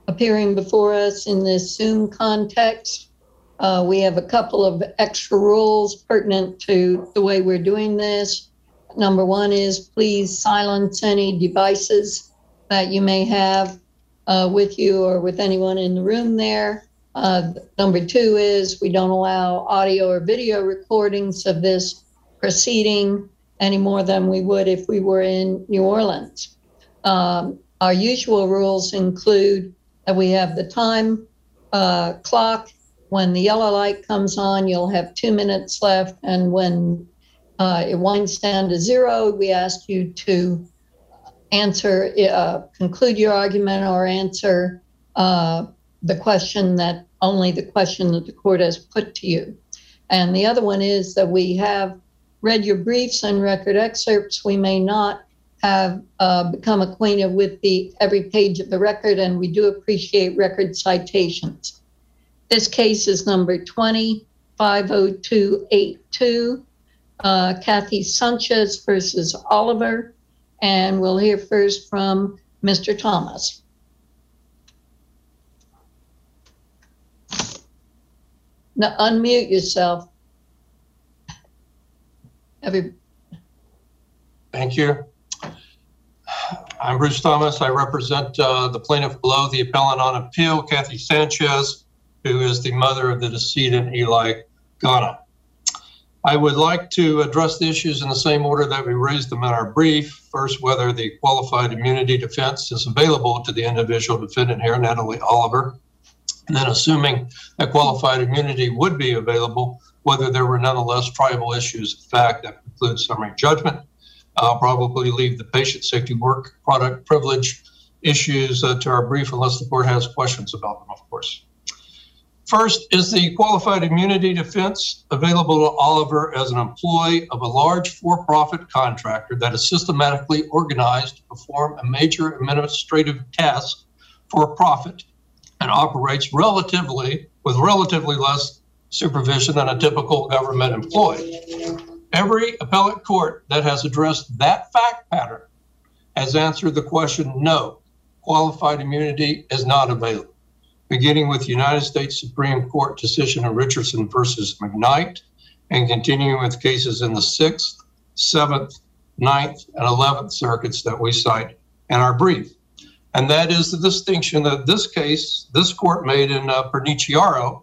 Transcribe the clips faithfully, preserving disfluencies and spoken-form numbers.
appearing before us in this Zoom context. Uh, we have a couple of extra rules pertinent to the way we're doing this. Number one is please silence any devices that you may have uh, with you or with anyone in the room there. Uh, number two is we don't allow audio or video recordings of this proceeding any more than we would if we were in New Orleans. Um, our usual rules include that we have the time uh, clock. When the yellow light comes on, you'll have two minutes left. And when uh, it winds down to zero, we ask you to answer, uh, conclude your argument or answer uh, the question that, only the question that the court has put to you. And the other one is that we have read your briefs and record excerpts. We may not have uh, become acquainted with the every page of the record, and we do appreciate record citations. This case is number twenty, five oh two eighty-two, uh, Kathy Sanchez versus Oliver. And we'll hear first from Mister Thomas. Now, unmute yourself. Every... Thank you. I'm Bruce Thomas. I represent uh, the plaintiff below, the appellant on appeal, Kathy Sanchez, who is the mother of the decedent Eli Ghana. I would like to address the issues in the same order that we raised them in our brief. First, whether the qualified immunity defense is available to the individual defendant here, Natalie Oliver. And then, assuming that qualified immunity would be available, whether there were nonetheless tribal issues of fact that preclude summary judgment. I'll probably leave the patient safety work product privilege issues uh, to our brief unless the court has questions about them, of course. First, is the qualified immunity defense available to Oliver as an employee of a large for-profit contractor that is systematically organized to perform a major administrative task for a profit and operates relatively with relatively less supervision than a typical government employee? Every appellate court that has addressed that fact pattern has answered the question, no, qualified immunity is not available. Beginning with United States Supreme Court decision of Richardson versus McKnight, and continuing with cases in the sixth, seventh, ninth, and eleventh circuits that we cite in our brief. And that is the distinction that this case, this court made in uh, Perniciaro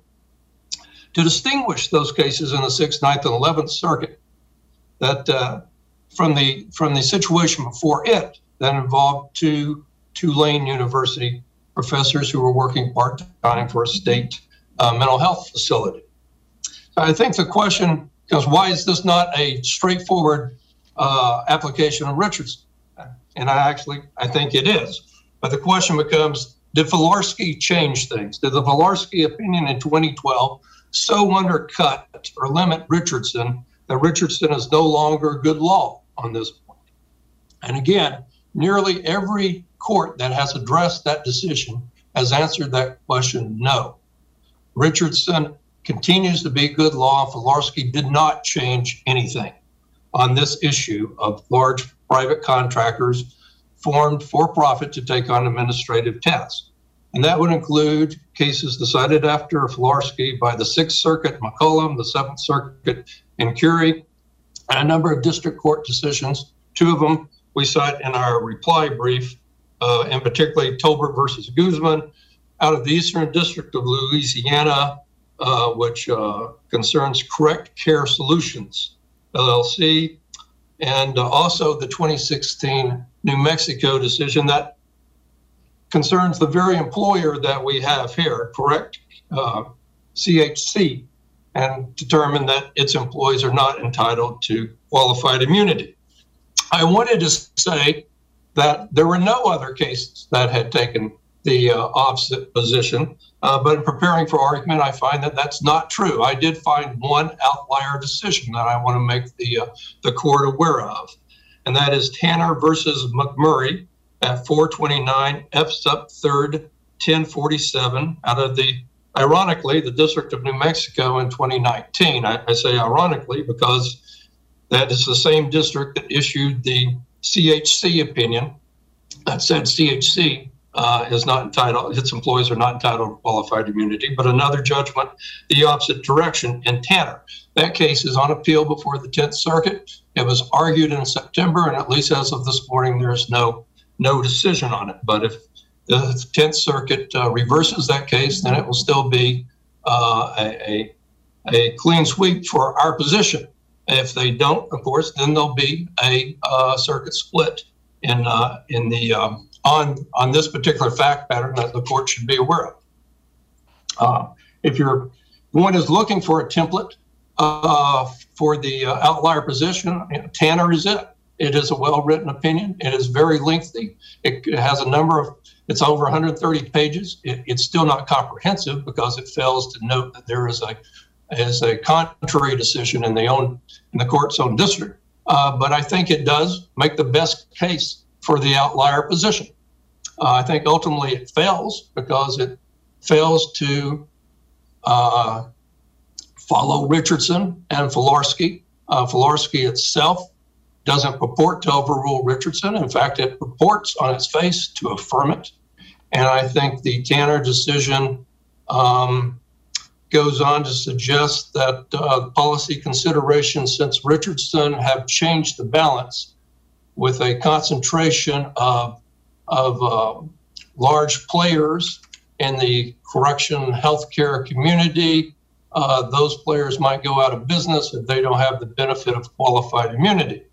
to distinguish those cases in the sixth, ninth, and eleventh circuit that uh, from the from the situation before it that involved two Tulane University professors who were working part-time for a state uh, mental health facility. So I think the question is, why is this not a straightforward uh, application of Richardson? And I actually, I think it is. But the question becomes, did Filarski change things? Did the Filarski opinion in twenty twelve so undercut or limit Richardson that Richardson is no longer good law on this point? And again, nearly every court that has addressed that decision has answered that question, no. Richardson continues to be good law. Filarski did not change anything on this issue of large private contractors formed for profit to take on administrative tasks. And that would include cases decided after Filarski by the Sixth Circuit, McCollum, the Seventh Circuit in Curie, and a number of district court decisions. Two of them we cite in our reply brief, uh, and particularly Tolbert versus Guzman out of the Eastern District of Louisiana, uh, which uh, concerns Correct Care Solutions, L L C, and uh, also the twenty sixteen New Mexico decision that concerns the very employer that we have here, Correct uh, C H C, and determined that its employees are not entitled to qualified immunity. I wanted to say that there were no other cases that had taken the uh, opposite position, uh, but in preparing for argument, I find that that's not true. I did find one outlier decision that I want to make the uh, the court aware of, and that is Tanner versus McMurray at four twenty-nine F sub third ten forty-seven out of the, ironically, the District of New Mexico in twenty nineteen. I, I say ironically because that is the same district that issued the C H C opinion that said C H C uh, is not entitled, its employees are not entitled to qualified immunity, but another judgment the opposite direction in Tanner. That case is on appeal before the tenth Circuit. It was argued in September, and at least as of this morning, there's no no decision on it. But if the tenth Circuit uh, reverses that case, then it will still be uh, a, a, a clean sweep for our position. If they don't, of course, then there'll be a uh, circuit split in uh, in the um, on on this particular fact pattern that the court should be aware of. Uh, if you're one is looking for a template uh, for the uh, outlier position, Tanner is it. It is a well-written opinion. It is very lengthy. It, it has a number of, it's over one hundred thirty pages. It, it's still not comprehensive because it fails to note that there is a is a contrary decision in the own in the court's own district. Uh, but I think it does make the best case for the outlier position. Uh, I think ultimately it fails because it fails to uh, follow Richardson and Filarski. Uh, Filarski itself doesn't purport to overrule Richardson. In fact, it purports on its face to affirm it. And I think the Tanner decision um, goes on to suggest that uh, policy considerations since Richardson have changed the balance with a concentration of, of uh, large players in the correction healthcare community. Uh, those players might go out of business if they don't have the benefit of qualified immunity.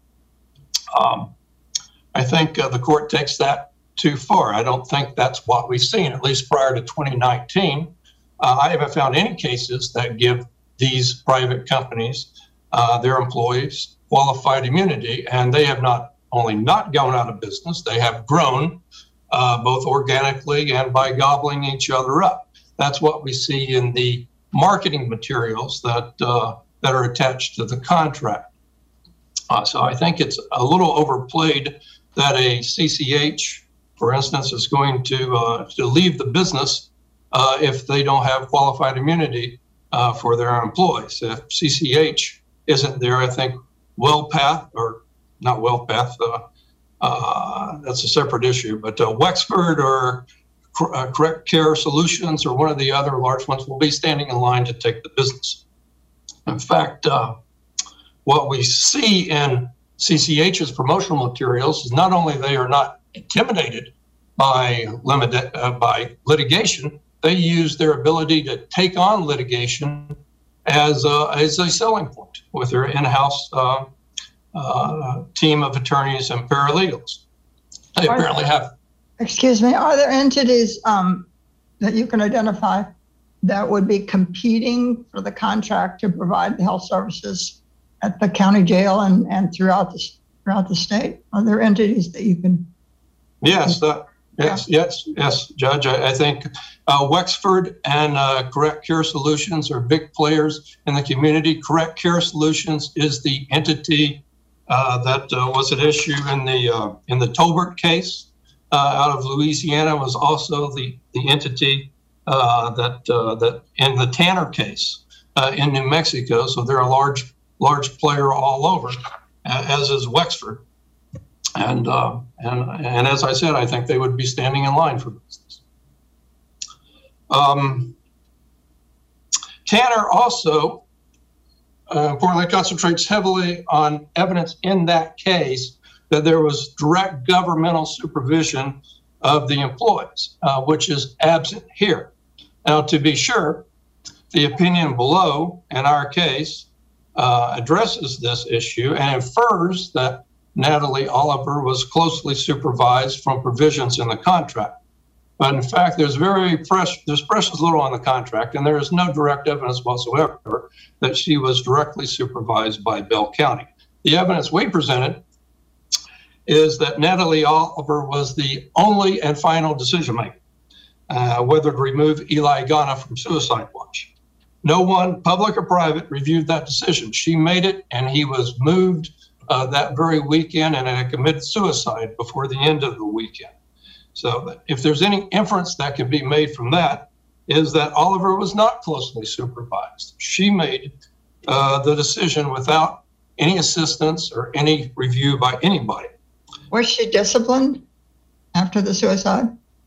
Um, I think uh, the court takes that too far. I don't think that's what we've seen, at least prior to twenty nineteen. Uh, I haven't found any cases that give these private companies, uh, their employees, qualified immunity, and they have not only not gone out of business, they have grown uh, both organically and by gobbling each other up. That's what we see in the marketing materials that uh, that are attached to the contract. Uh, so I think it's a little overplayed that a C C H, for instance, is going to uh, to leave the business uh, if they don't have qualified immunity uh, for their employees. If C C H isn't there, I think WellPath, or not WellPath, uh, uh, that's a separate issue, but uh, Wexford or uh, Correct Care Solutions or one of the other large ones will be standing in line to take the business. In fact, uh, what we see in C C H's promotional materials is not only they are not intimidated by limited uh, by litigation, they use their ability to take on litigation as a, as a selling point with their in-house uh, uh, team of attorneys and paralegals. They are apparently there, have. Excuse me, are there entities um, that you can identify that would be competing for the contract to provide the health services at the county jail and, and throughout the throughout the state? Are there entities that you can? Yes, uh, yes, yeah. yes, yes, Judge. I, I think uh, Wexford and uh, Correct Care Solutions are big players in the community. Correct Care Solutions is the entity uh, that uh, was at issue in the uh, in the Tolbert case uh, out of Louisiana. Was also the the entity uh, that uh, that in the Tanner case uh, in New Mexico. So they're a large. large player all over, as is Wexford. And, uh, and, and as I said, I think they would be standing in line for business. Um, Tanner also, uh, importantly, concentrates heavily on evidence in that case that there was direct governmental supervision of the employees, uh, which is absent here. Now, to be sure, the opinion below, in our case, Uh, addresses this issue and infers that Natalie Oliver was closely supervised from provisions in the contract. But in fact, there's very fresh, there's precious little on the contract, and there is no direct evidence whatsoever that she was directly supervised by Bell County. The evidence we presented is that Natalie Oliver was the only and final decision maker, uh, whether to remove Eli Ghana from Suicide Watch. No one, public or private, reviewed that decision. She made it, and he was moved uh, that very weekend and had committed suicide before the end of the weekend. So if there's any inference that can be made from that, is that Oliver was not closely supervised. She made uh, the decision without any assistance or any review by anybody. Was she disciplined after the suicide?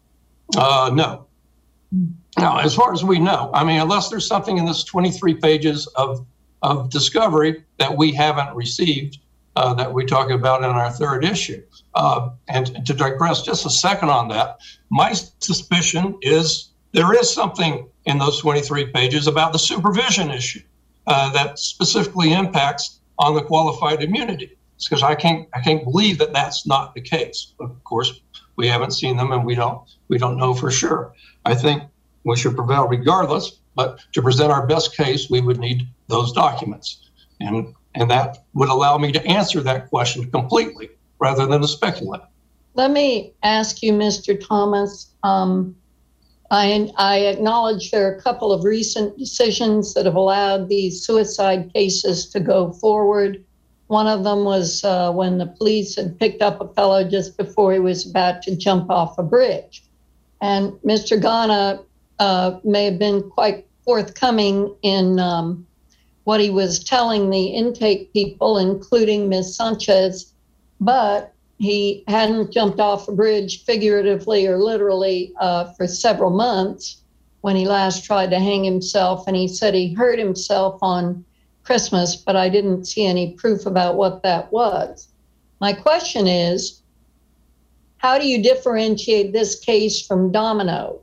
Uh, no. Now, as far as we know, I mean, unless there's something in this twenty-three pages of, of discovery that we haven't received, uh, that we talk about in our third issue. Uh, and to digress just a second on that, my suspicion is there is something in those twenty-three pages about the supervision issue uh, that specifically impacts on the qualified immunity. It's because I can't, I can't believe that that's not the case. Of course, we haven't seen them, and we don't, we don't know for sure. I think we should prevail regardless, but to present our best case, we would need those documents. And, and that would allow me to answer that question completely rather than to speculate. Let me ask you, Mister Thomas, um, I, I acknowledge there are a couple of recent decisions that have allowed these suicide cases to go forward. One of them was uh, when the police had picked up a fellow just before he was about to jump off a bridge. And Mister Ghana uh, may have been quite forthcoming in um, what he was telling the intake people, including Miz Sanchez, but he hadn't jumped off a bridge figuratively or literally uh, for several months when he last tried to hang himself. And he said he hurt himself on Christmas, but I didn't see any proof about what that was. My question is, how do you differentiate this case from Domino,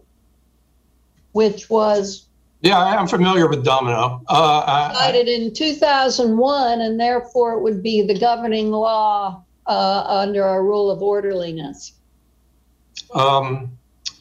which was Yeah, I am familiar with Domino. Uh, I, decided in two thousand one, and therefore it would be the governing law uh, under our rule of orderliness? Um,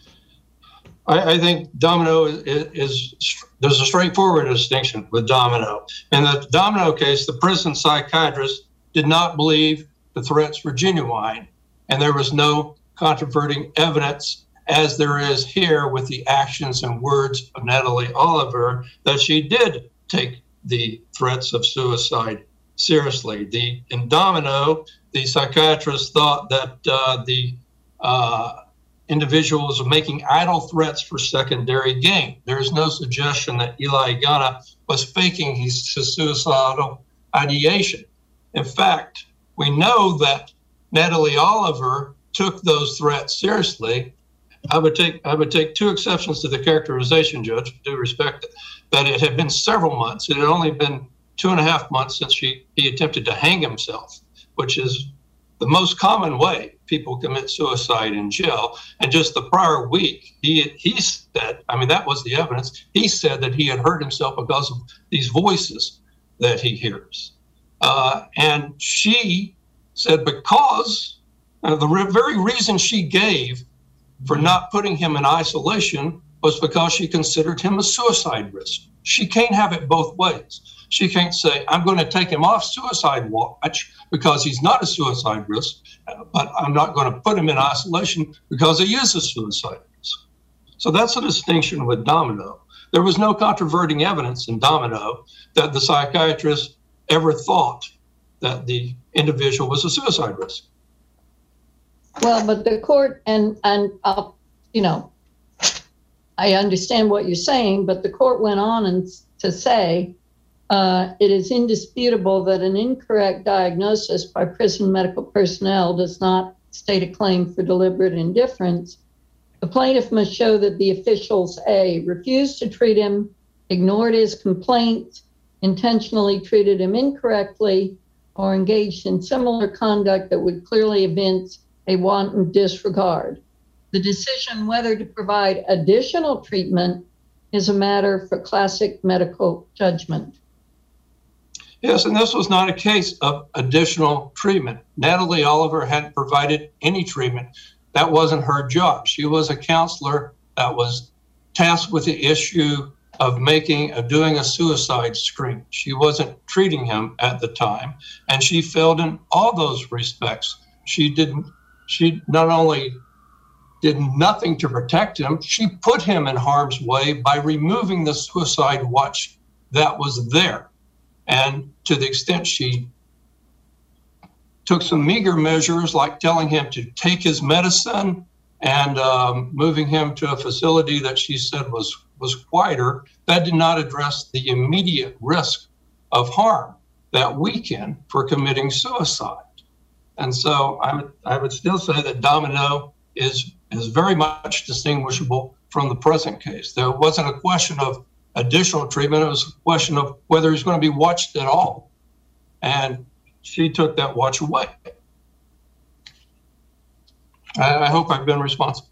I, I think Domino is, is, is, there's a straightforward distinction with Domino. In the Domino case, the prison psychiatrist did not believe the threats were genuine, and there was no controverting evidence, as there is here with the actions and words of Natalie Oliver, that she did take the threats of suicide seriously. The, in Domino, the psychiatrist thought that uh, the uh, individual was making idle threats for secondary gain. There is no suggestion that Eli Ghana was faking his suicidal ideation. In fact, we know that Natalie Oliver took those threats seriously. I would take I would take two exceptions to the characterization, Judge, with due respect, that it had been several months. It had only been two and a half months since she, he attempted to hang himself, which is the most common way people commit suicide in jail. And just the prior week, he he said, I mean, that was the evidence. He said that he had hurt himself because of these voices that he hears. Uh, and she said because uh, the re- very reason she gave for not putting him in isolation was because she considered him a suicide risk. She can't have it both ways. She can't say, I'm going to take him off suicide watch because he's not a suicide risk, but I'm not going to put him in isolation because he is a suicide risk. So that's a distinction with Domino. There was no controverting evidence in Domino that the psychiatrist ever thought that the individual was a suicide risk. Well, but the court, and, and uh, you know, I understand what you're saying, but the court went on and to say, uh, it is indisputable that an incorrect diagnosis by prison medical personnel does not state a claim for deliberate indifference. The plaintiff must show that the officials, A, refused to treat him, ignored his complaints, intentionally treated him incorrectly, or engaged in similar conduct that would clearly evince a wanton disregard. The decision whether to provide additional treatment is a matter for classic medical judgment. Yes, and this was not a case of additional treatment. Natalie Oliver hadn't provided any treatment. That wasn't her job. She was a counselor that was tasked with the issue of making, of doing a suicide screen. She wasn't treating him at the time, and she failed in all those respects. She didn't, she not only did nothing to protect him, she put him in harm's way by removing the suicide watch that was there. And to the extent she took some meager measures like telling him to take his medicine and um, moving him to a facility that she said was, was quieter, that did not address the immediate risk of harm that weekend for committing suicide. And so I would, I would still say that Domino is is very much distinguishable from the present case. There wasn't a question of additional treatment. It was a question of whether he's going to be watched at all. And she took that watch away. I, I hope I've been responsible.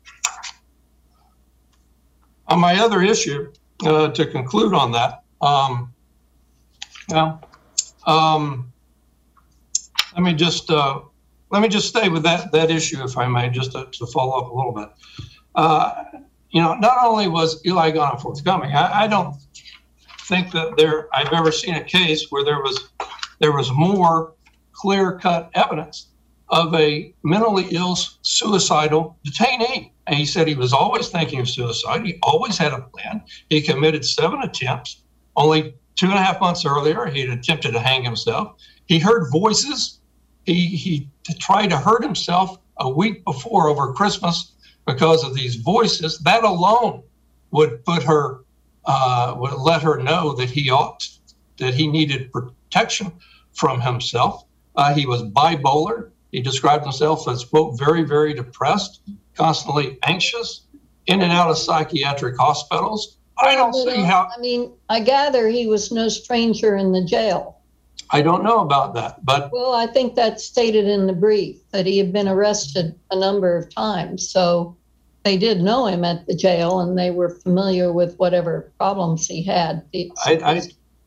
On my other issue, uh, to conclude on that, um, well, um, let me just uh, let me just stay with that that issue, if I may, just to, to follow up a little bit. Uh, you know, not only was Eli Ghanem forthcoming, I, I don't think that there I've ever seen a case where there was there was more clear-cut evidence of a mentally ill, suicidal detainee. And he said he was always thinking of suicide. He always had a plan. He committed seven attempts. Only two and a half months earlier, he had attempted to hang himself. He heard voices. He, he tried to hurt himself a week before over Christmas because of these voices. That alone would put her, uh, would let her know that he ought, that he needed protection from himself. Uh, he was bipolar. He described himself as, quote, very, very depressed, constantly anxious, in and out of psychiatric hospitals. I don't see how. I mean, I gather he was no stranger in the jail. I don't know about that, but. Well, I think that's stated in the brief that he had been arrested a number of times. So they did know him at the jail and they were familiar with whatever problems he had. I, I,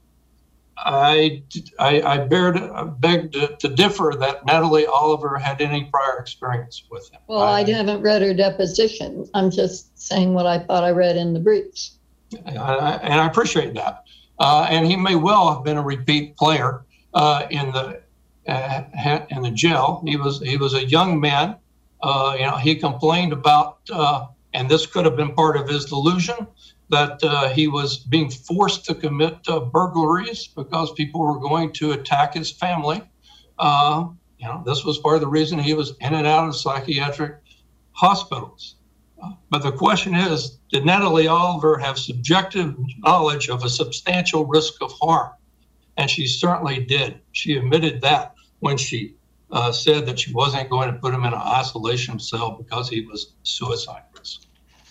I, I, I bear to, I beg to, to differ that Natalie Oliver had any prior experience with him. Well, I, I haven't read her deposition. I'm just saying what I thought I read in the briefs. And I, and I appreciate that. Uh, and he may well have been a repeat player uh, in the uh, in the jail. He was he was a young man. Uh, you know, he complained about, uh, and this could have been part of his delusion, that uh, he was being forced to commit uh, burglaries because people were going to attack his family. Uh, you know, this was part of the reason he was in and out of psychiatric hospitals. Uh, but the question is, did Natalie Oliver have subjective knowledge of a substantial risk of harm? And she certainly did. She admitted that when she uh, said that she wasn't going to put him in an isolation cell because he was suicide risk.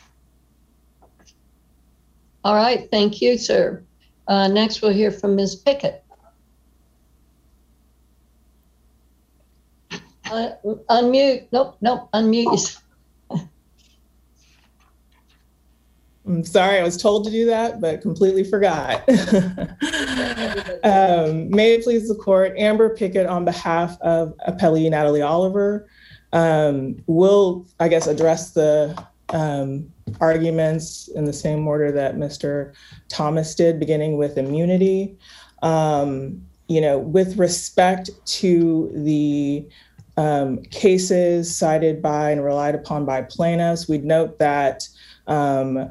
All right, thank you, sir. Uh, next, we'll hear from Miz Pickett. Uh, unmute, nope, nope, unmute. I'm sorry, I was told to do that, but completely forgot. um, may it please the court, Amber Pickett on behalf of appellee Natalie Oliver. Um, will, I guess, address the um, arguments in the same order that Mister Thomas did, beginning with immunity. Um, you know, with respect to the um, cases cited by and relied upon by plaintiffs, we'd note that um,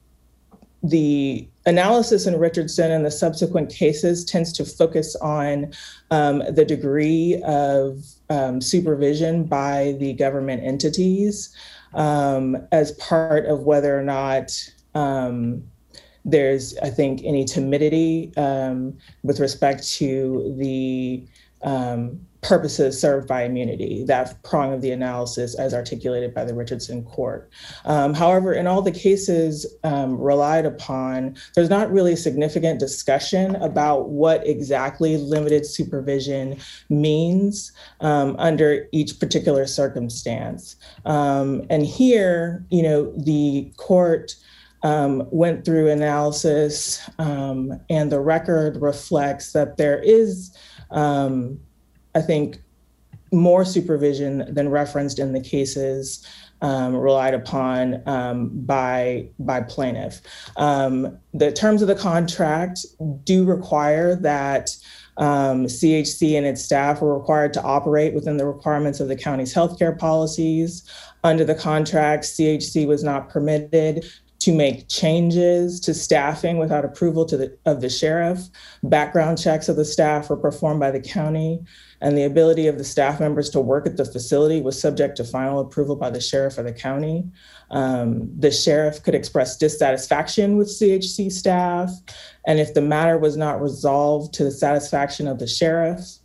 the analysis in Richardson and the subsequent cases tends to focus on um, the degree of um, supervision by the government entities um, as part of whether or not um, there's, I think, any timidity um, with respect to the um, purposes served by immunity, that prong of the analysis as articulated by the Richardson court. Um, however, in all the cases um, relied upon, there's not really significant discussion about what exactly limited supervision means um, under each particular circumstance. Um, and here, you know, the court Um, went through analysis um, and the record reflects that there is, um, I think, more supervision than referenced in the cases um, relied upon um, by, by plaintiff. Um, the terms of the contract do require that Um, C H C and its staff are required to operate within the requirements of the county's healthcare policies. Under the contract, C H C was not permitted to make changes to staffing without approval to the, of the sheriff. Background checks of the staff were performed by the county, and the ability of the staff members to work at the facility was subject to final approval by the sheriff of the county. Um, the sheriff could express dissatisfaction with C H C staff, and if the matter was not resolved to the satisfaction of the sheriff,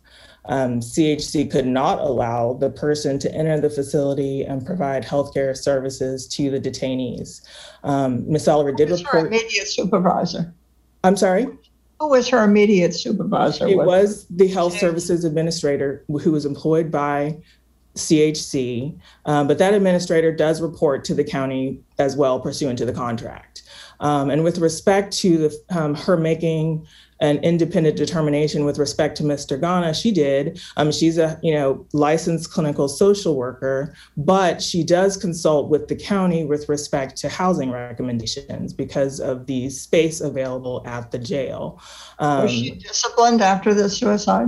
um, C H C could not allow the person to enter the facility and provide healthcare services to the detainees. Um, Miz Oliver did Who was her report. immediate supervisor? I'm sorry? Who was her immediate supervisor? It Was- was the health services administrator who was employed by C H C, um, but that administrator does report to the county as well pursuant to the contract. Um, and with respect to the, um, her making an independent determination with respect to Mister Ghana, she did. Um, she's a you know licensed clinical social worker, but she does consult with the county with respect to housing recommendations because of the space available at the jail. Um, was she disciplined after the suicide?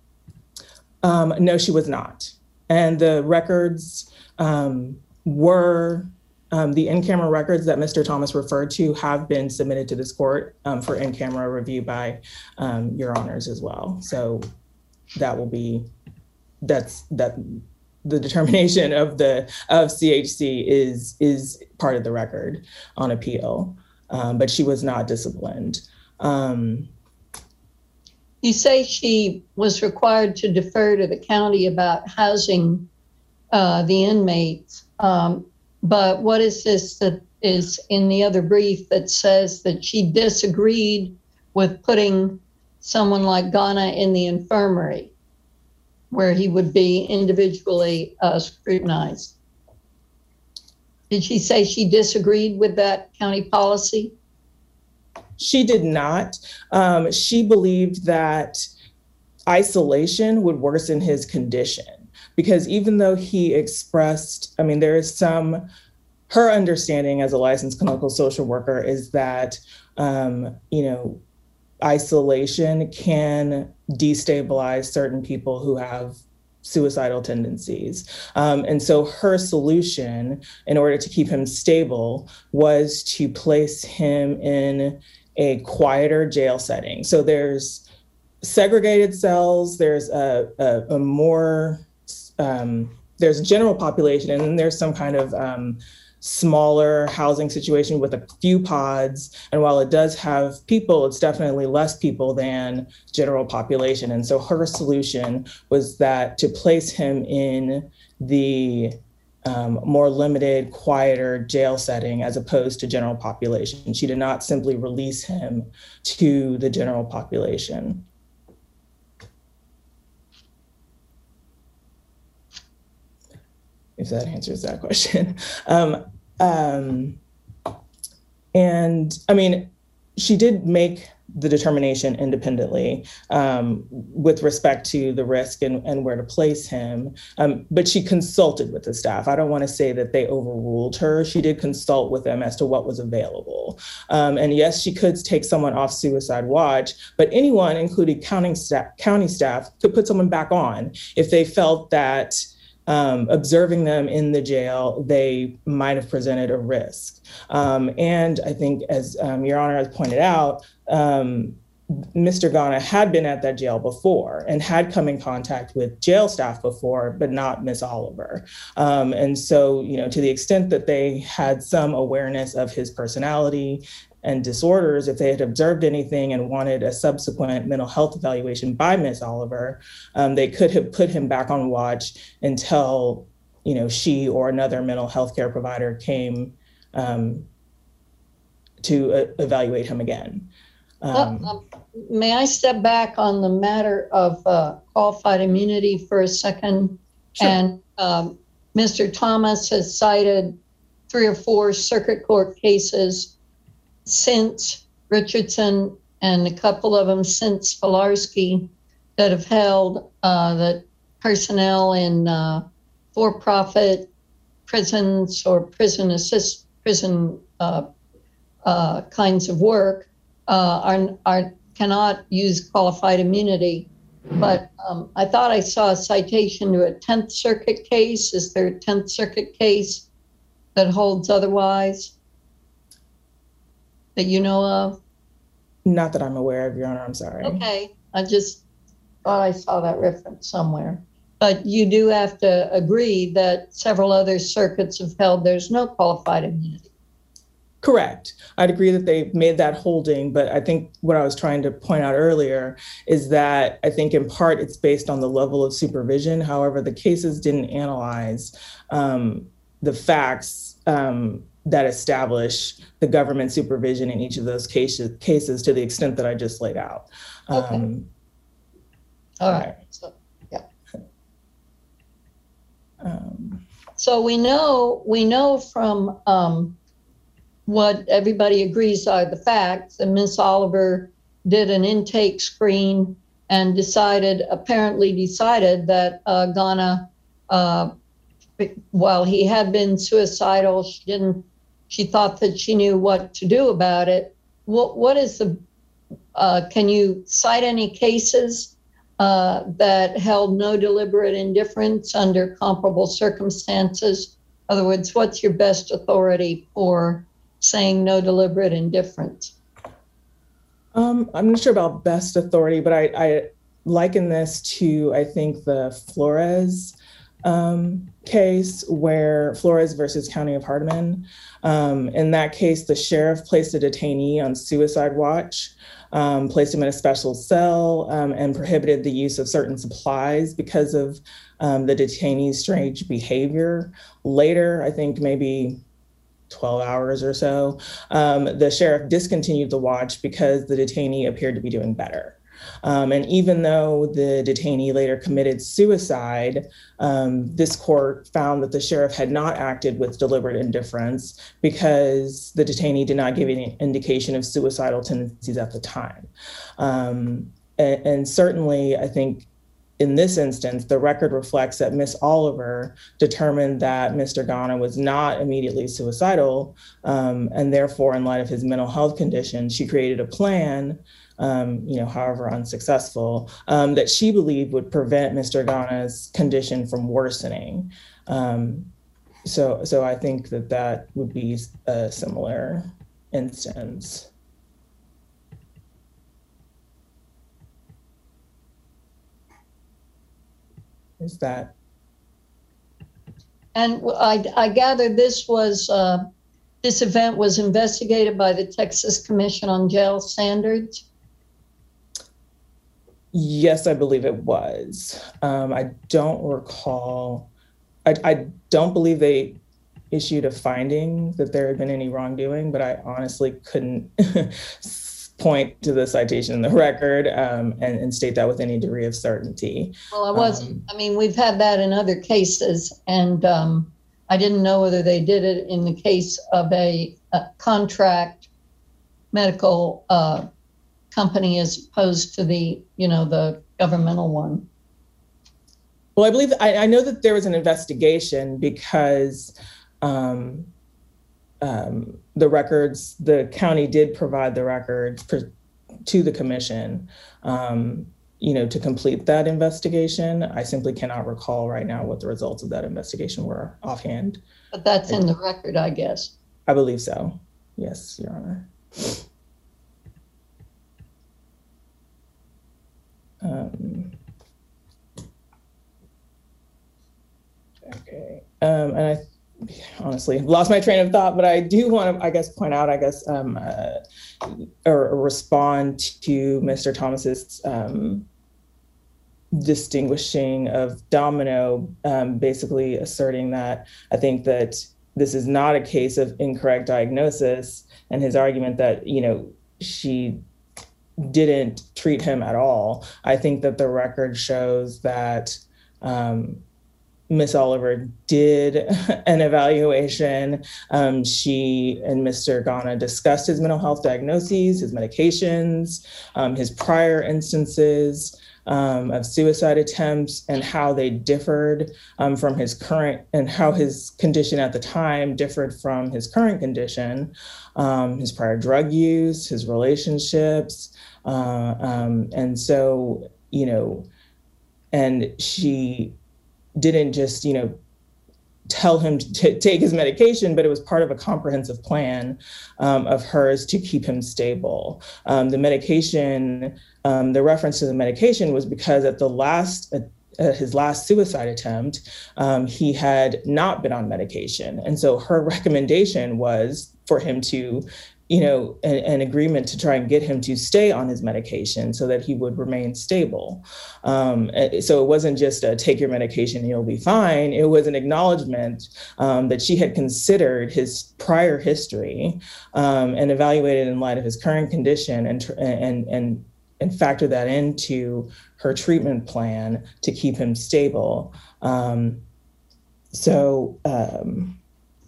Um, no, she was not. And the records um, were, um, the in-camera records that Mister Thomas referred to have been submitted to this court um, for in-camera review by um, your honors as well. So that will be, that's, that the determination of the, of C H C is, is part of the record on appeal, um, but she was not disciplined. Um, You say she was required to defer to the county about housing uh, the inmates, um, but what is this that is in the other brief that says that she disagreed with putting someone like Ghana in the infirmary where he would be individually uh, scrutinized? Did she say she disagreed with that county policy? She did not. Um, she believed that isolation would worsen his condition because even though he expressed, I mean, there is some, her understanding as a licensed clinical social worker is that, um, you know, isolation can destabilize certain people who have suicidal tendencies. Um, and so her solution in order to keep him stable was to place him in a quieter jail setting. So there's segregated cells, there's a, a, a more, um, there's a general population, and then there's some kind of um, smaller housing situation with a few pods. And while it does have people, it's definitely less people than general population. And so her solution was that to place him in the Um, more limited, quieter jail setting as opposed to general population. She did not simply release him to the general population. If that answers that question. Um, um, and I mean, she did make the determination independently um, with respect to the risk and, and where to place him. Um, but she consulted with the staff. I don't want to say that they overruled her. She did consult with them as to what was available. Um, and yes, she could take someone off suicide watch, but anyone, including county staff, county staff, could put someone back on if they felt that Um, observing them in the jail, they might have presented a risk. Um, and I think, as um, Your Honor has pointed out, um, Mister Ghana had been at that jail before and had come in contact with jail staff before, but not Miz Oliver. Um, and so, you know, to the extent that they had some awareness of his personality and disorders, if they had observed anything and wanted a subsequent mental health evaluation by Miz Oliver, um, they could have put him back on watch until, you know, she or another mental health care provider came um, to uh, evaluate him again. Um, Well, um, may I step back on the matter of uh, qualified immunity for a second? Sure. And um, Mister Thomas has cited three or four circuit court cases since Richardson and a couple of them since Filarski that have held uh, that personnel in uh, for-profit prisons or prison assist prison uh, uh, kinds of work uh, are, are cannot use qualified immunity. But um, I thought I saw a citation to a tenth Circuit case. Is there a tenth Circuit case that holds otherwise that you know of? Not that I'm aware of, Your Honor, I'm sorry. Okay, I just thought I saw that reference somewhere. But you do have to agree that several other circuits have held there's no qualified immunity. Correct. I'd agree that they made that holding, but I think what I was trying to point out earlier is that I think in part it's based on the level of supervision. However, the cases didn't analyze um, the facts um, that establish the government supervision in each of those cases, cases to the extent that I just laid out. Okay. Um, All right. So, yeah. Um, So we know, we know from um, what everybody agrees are the facts, that Miss Oliver did an intake screen and decided, apparently decided that uh, Ghana, uh, while he had been suicidal, she didn't, she thought that she knew what to do about it. What, what is the, uh, can you cite any cases Uh, that held no deliberate indifference under comparable circumstances? In other words, what's your best authority for saying no deliberate indifference? um, I'm not sure about best authority, but I, I liken this to, I think, the Flores um, case where Flores versus County of Hardeman. Um, in that case, the sheriff placed a detainee on suicide watch. Um, placed him in a special cell um, and prohibited the use of certain supplies because of um, the detainee's strange behavior. Later, I think maybe twelve hours or so, um, the sheriff discontinued the watch because the detainee appeared to be doing better. Um, and even though the detainee later committed suicide, um, this court found that the sheriff had not acted with deliberate indifference because the detainee did not give any indication of suicidal tendencies at the time. Um, and, and certainly, I think in this instance, the record reflects that Miss Oliver determined that Mister Ghana was not immediately suicidal, um, and therefore, in light of his mental health condition, she created a plan, Um, you know, however unsuccessful, um, that she believed would prevent Mister Ghana's condition from worsening. Um, so, so I think that that would be a similar instance. Is that? And I, I gather this was, uh, this event was investigated by the Texas Commission on Jail Standards? Yes, I believe it was. Um, I don't recall, I, I don't believe they issued a finding that there had been any wrongdoing, but I honestly couldn't point to the citation in the record um, and, and state that with any degree of certainty. Well, I wasn't, Um, I mean, we've had that in other cases, and um, I didn't know whether they did it in the case of a, a contract medical uh, company as opposed to the, you know, the governmental one. Well, I believe, I, I know that there was an investigation because um, um, the records, the county did provide the records per, to the commission, um, you know, to complete that investigation. I simply cannot recall right now what the results of that investigation were offhand. But that's in the record, I guess. I believe so. Yes, Your Honor. Um, okay. Um, and I honestly lost my train of thought, but I do want to, I guess, point out, I guess, um, uh, or, or respond to Mister Thomas's um, distinguishing of Domino, um, basically asserting that I think that this is not a case of incorrect diagnosis, and his argument that, you know, she didn't treat him at all. I think that the record shows that um, Miss Oliver did an evaluation. Um, she and Mister Ghana discussed his mental health diagnoses, his medications, um, his prior instances um, of suicide attempts, and how they differed um, from his current, and how his condition at the time differed from his current condition, um, his prior drug use, his relationships. Uh, um, and so, you know, and she didn't just, you know, tell him to take his medication, but it was part of a comprehensive plan um, of hers to keep him stable. Um, the medication, um, the reference to the medication was because at the last uh, uh, his last suicide attempt, um, he had not been on medication. And so her recommendation was for him to, you know, an, an agreement to try and get him to stay on his medication so that he would remain stable. Um, so it wasn't just a take your medication and you'll be fine. It was an acknowledgement um, that she had considered his prior history um, and evaluated in light of his current condition and and and and factor that into her treatment plan to keep him stable. Um, so. Um,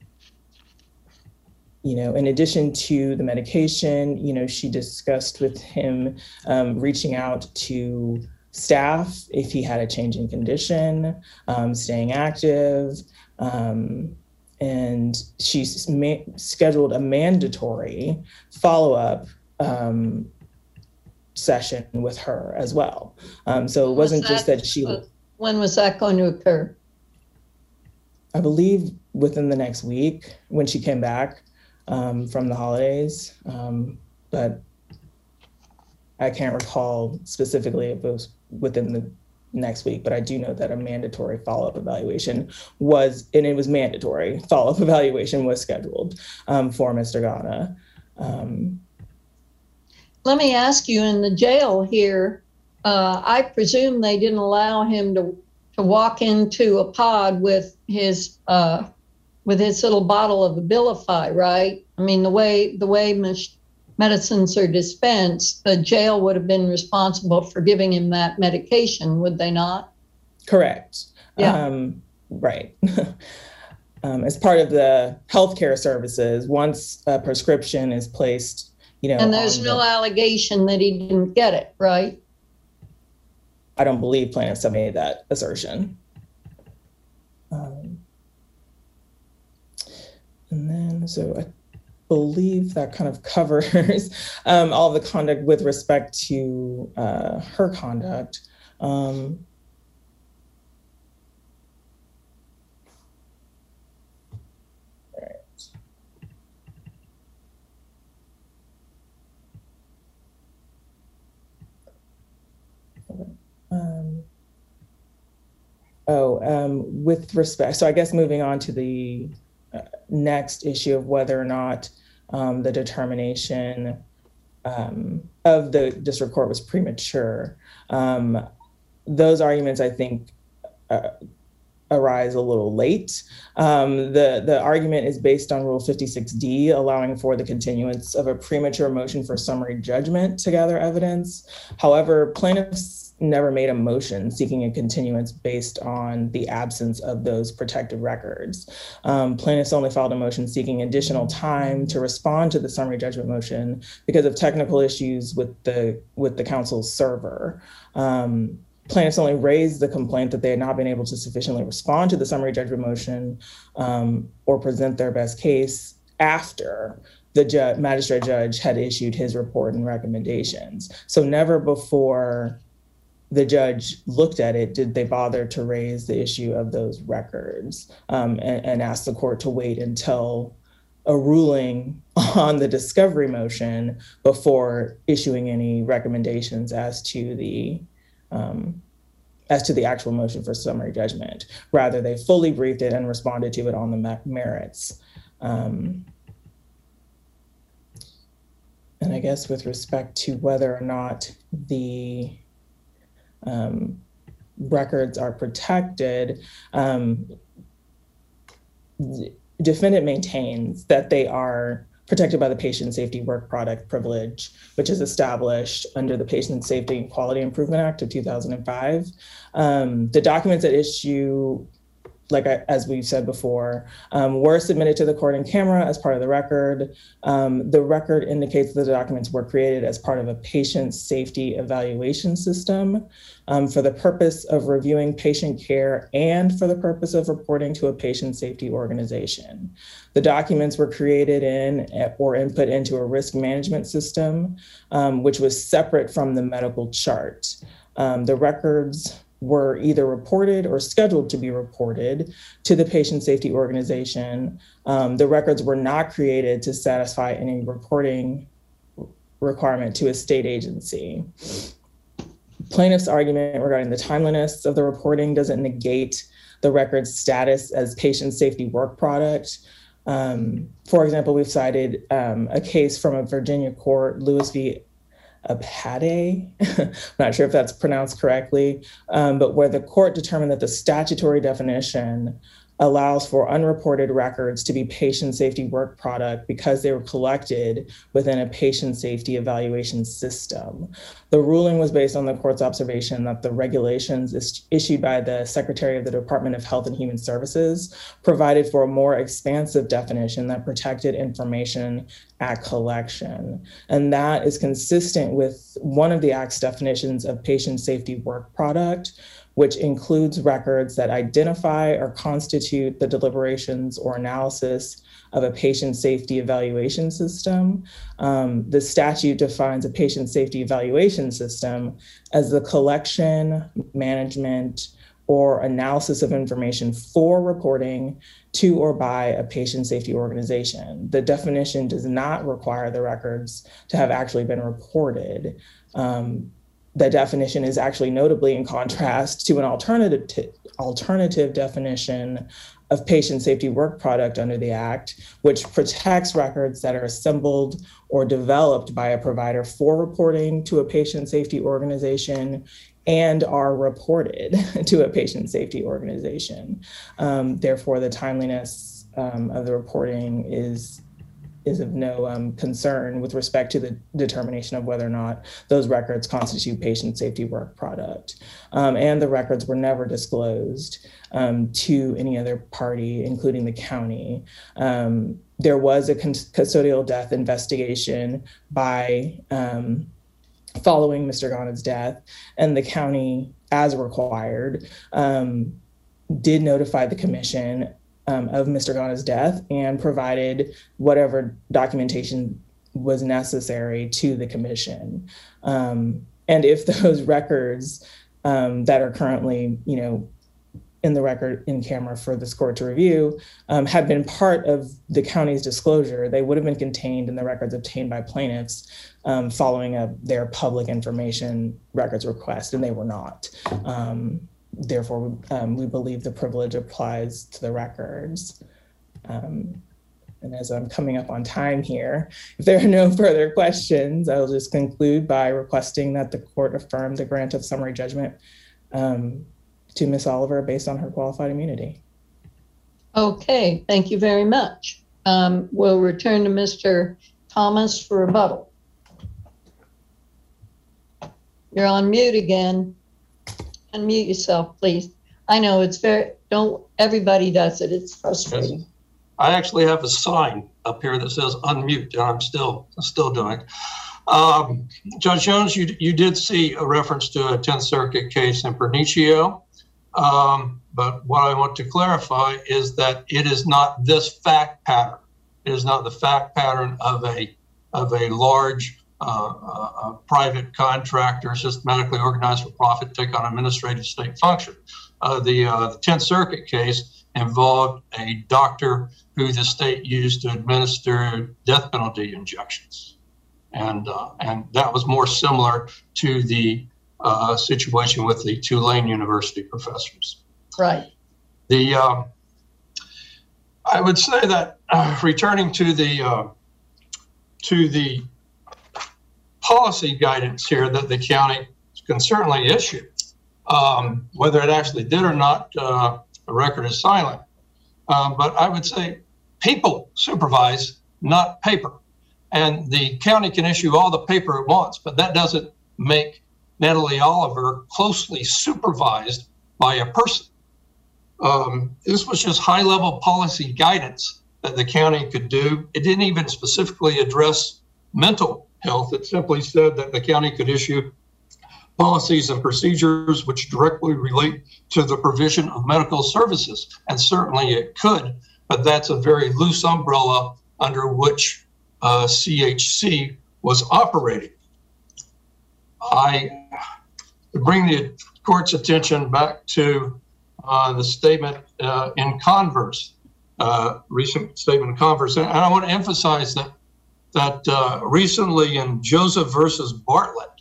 You know, in addition to the medication, you know, she discussed with him um, reaching out to staff if he had a change in condition, um, staying active, um, and she ma- scheduled a mandatory follow-up um, session with her as well. Um, so it wasn't Was that, just that she... When was that going to occur? I believe within the next week when she came back. Um, from the holidays, um, but I can't recall specifically if it was within the next week, but I do know that a mandatory follow-up evaluation was, and it was mandatory, follow-up evaluation was scheduled um, for Mister Ghana. Um, Let me ask you, in the jail here, uh, I presume they didn't allow him to, to walk into a pod with his uh, with his little bottle of Abilify, right? I mean, the way the way medicines are dispensed, the jail would have been responsible for giving him that medication, would they not? Correct. Yeah. Um, right. um, as part of the healthcare services, once a prescription is placed, you know, and there's no the, allegation that he didn't get it, right? I don't believe plaintiffs have made that assertion. Um, And then, so I believe that kind of covers um, all the conduct with respect to uh, her conduct. Um, right. Um, oh, um, with respect, so I guess moving on to the Uh, next issue of whether or not um, the determination um, of the district court was premature. Um, those arguments, I think, uh, arise a little late. Um, the, the argument is based on Rule fifty-six D, allowing for the continuance of a premature motion for summary judgment to gather evidence. However, plaintiffs never made a motion seeking a continuance based on the absence of those protected records. Um, plaintiffs only filed a motion seeking additional time to respond to the summary judgment motion because of technical issues with the with the council's server. Um, plaintiffs only raised the complaint that they had not been able to sufficiently respond to the summary judgment motion um, or present their best case after the ju- magistrate judge had issued his report and recommendations. So never before the judge looked at it did they bother to raise the issue of those records um, and, and ask the court to wait until a ruling on the discovery motion before issuing any recommendations as to the um, as to the actual motion for summary judgment. Rather, they fully briefed it and responded to it on the merits. Um, and I guess with respect to whether or not the um, records are protected, um, the defendant maintains that they are protected by the Patient Safety Work Product Privilege, which is established under the Patient Safety and Quality Improvement Act of two thousand five. Um, the documents at issue, like I, as we've said before, um, were submitted to the court in camera as part of the record. Um, the record indicates that the documents were created as part of a patient safety evaluation system um, for the purpose of reviewing patient care and for the purpose of reporting to a patient safety organization. The documents were created in or input into a risk management system, um, which was separate from the medical chart. Um, the records were either reported or scheduled to be reported to the patient safety organization. Um, the records were not created to satisfy any reporting requirement to a state agency. plaintiff's argument regarding the timeliness of the reporting doesn't negate the record's status as patient safety work product. Um, for example, we've cited um, a case from a Virginia court, Lewis v. Abhade, I'm not sure if that's pronounced correctly, um, but where the court determined that the statutory definition allows for unreported records to be patient safety work product because they were collected within a patient safety evaluation system. The ruling was based on the court's observation that the regulations is issued by the Secretary of the Department of Health and Human Services provided for a more expansive definition that protected information at collection. And that is consistent with one of the Act's definitions of patient safety work product, which includes records that identify or constitute the deliberations or analysis of a patient safety evaluation system. Um, the statute defines a patient safety evaluation system as the collection, management, or analysis of information for reporting to or by a patient safety organization. The definition does not require the records to have actually been reported. Um, The definition is actually notably in contrast to an alternative t- alternative definition of patient safety work product under the Act, which protects records that are assembled or developed by a provider for reporting to a patient safety organization and are reported to a patient safety organization. Um, therefore, the timeliness um, of the reporting is is of no um, concern with respect to the determination of whether or not those records constitute patient safety work product. Um, and the records were never disclosed um, to any other party, including the county. Um, there was a custodial death investigation by um, following Mister Ghana's death, and the county, as required, um, did notify the commission Um, of Mister Ghana's death and provided whatever documentation was necessary to the commission. Um, and if those records um, that are currently, you know, in the record in camera for this court to review um, had been part of the county's disclosure, they would have been contained in the records obtained by plaintiffs um, following a, their public information records request, and they were not. Um, Therefore, um, we believe the privilege applies to the records. Um, and as I'm coming up on time here, if there are no further questions, I'll just conclude by requesting that the court affirm the grant of summary judgment um, to Miz Oliver based on her qualified immunity. Okay, thank you very much. Um, we'll return to Mister Thomas for rebuttal. You're on mute again. Unmute yourself, please. I know it's very, don't, everybody does it. It's frustrating. I actually have a sign up here that says unmute, and I'm still still doing it. Um, Judge Jones, you, you did see a reference to a tenth Circuit case in Pernicio, um, but what I want to clarify is that it is not this fact pattern. It is not the fact pattern of a, of a large Uh, uh, a private contractor, systematically organized for profit, take on administrative state function. Uh, the, uh, the tenth Circuit case involved a doctor who the state used to administer death penalty injections. And, uh, and that was more similar to the uh, situation with the Tulane University professors. Right. The, uh, I would say that uh, returning to the, uh, to the policy guidance here that the county can certainly issue. Um, whether it actually did or not, uh, the record is silent. Um, but I would say people supervise, not paper. And the county can issue all the paper it wants, but that doesn't make Natalie Oliver closely supervised by a person. Um, this was just high-level policy guidance that the county could do. It didn't even specifically address mental health. It simply said that the county could issue policies and procedures which directly relate to the provision of medical services. And certainly it could, but that's a very loose umbrella under which uh, C H C was operating. I bring the court's attention back to uh, the statement uh, in Converse, uh, recent statement in Converse. And I want to emphasize that that uh, recently in Joseph versus Bartlett,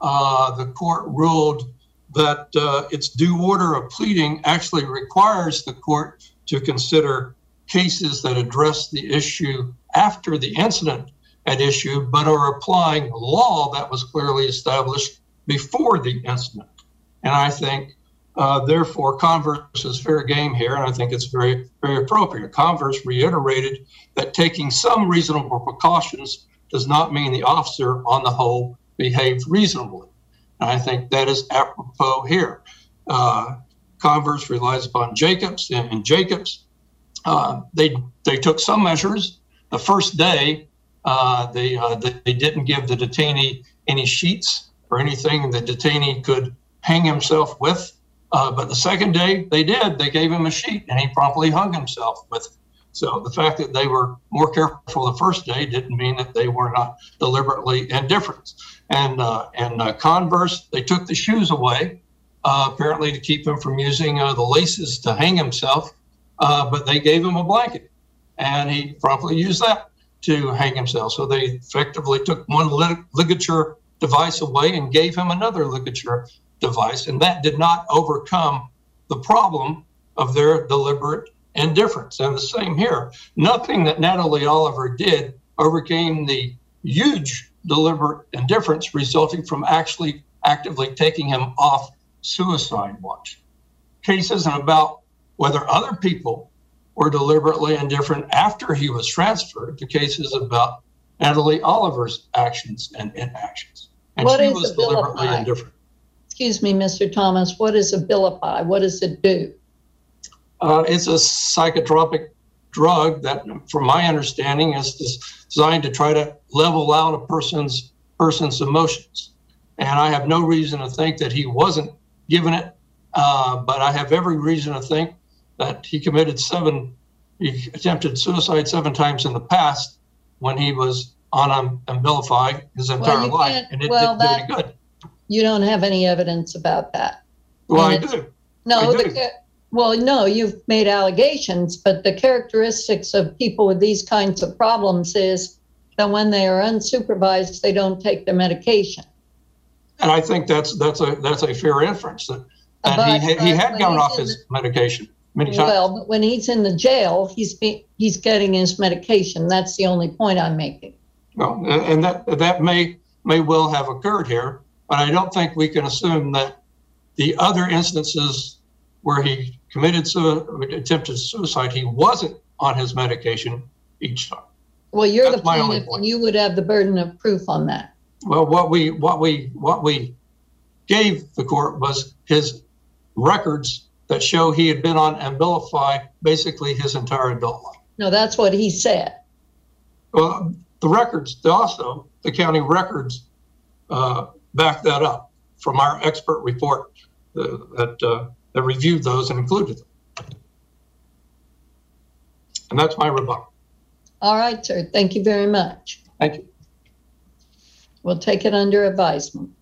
uh, the court ruled that uh, its due order of pleading actually requires the court to consider cases that address the issue after the incident at issue, but are applying law that was clearly established before the incident. And I think, uh, therefore, Converse is fair game here, and I think it's very, very appropriate. Converse reiterated that taking some reasonable precautions does not mean the officer, on the whole, behaved reasonably. And I think that is apropos here. Uh, Converse relies upon Jacobs, and in Jacobs, uh, they they took some measures. The first day, uh, they, uh, they they didn't give the detainee any sheets or anything the detainee could hang himself with. Uh, but the second day, they did. They gave him a sheet, and he promptly hung himself with it. So the fact that they were more careful the first day didn't mean that they were not deliberately indifferent. And uh, and uh, Converse, they took the shoes away, uh, apparently to keep him from using uh, the laces to hang himself, uh, but they gave him a blanket, and he promptly used that to hang himself. So they effectively took one lig- ligature device away and gave him another ligature device, and that did not overcome the problem of their deliberate indifference. And the same here. Nothing that Natalie Oliver did overcame the huge deliberate indifference resulting from actually actively taking him off suicide watch. Cases about whether other people were deliberately indifferent after he was transferred to cases about Natalie Oliver's actions and inactions. And What she is was a deliberately vilify? indifferent. Excuse me, Mister Thomas, what is a vilify? What does it do? Uh, it's a psychotropic drug that, from my understanding, is designed to try to level out a person's person's emotions. And I have no reason to think that he wasn't given it, uh, but I have every reason to think that he committed seven, he attempted suicide seven times in the past when he was on um, Abilify his entire you life, can't- and it well, didn't do that- any good. You don't have any evidence about that. Well, I and it's- do. No, I the, do. ca- well, no, you've made allegations, but the characteristics of people with these kinds of problems is that when they are unsupervised, they don't take their medication. And I think that's that's a that's a fair inference that, that But- he had, he but had when gone he's off in his medication many times. Well, but when he's in the jail, he's be, he's getting his medication. That's the only point I'm making. Well, and and that that may may well have occurred here, but I don't think we can assume that the other instances where he committed su- attempted suicide, he wasn't on his medication each time. Well, you're That's the my only plaintiff, point. and you would have the burden of proof on that. Well, what we what we what we gave the court was his records that show he had been on Abilify basically his entire adult life. No, that's what he said. Well, the records, also the county records, uh, back that up from our expert report uh, that uh, that reviewed those and included them. And that's my rebuttal. All right, sir. Thank you very much. Thank you. We'll take it under advisement.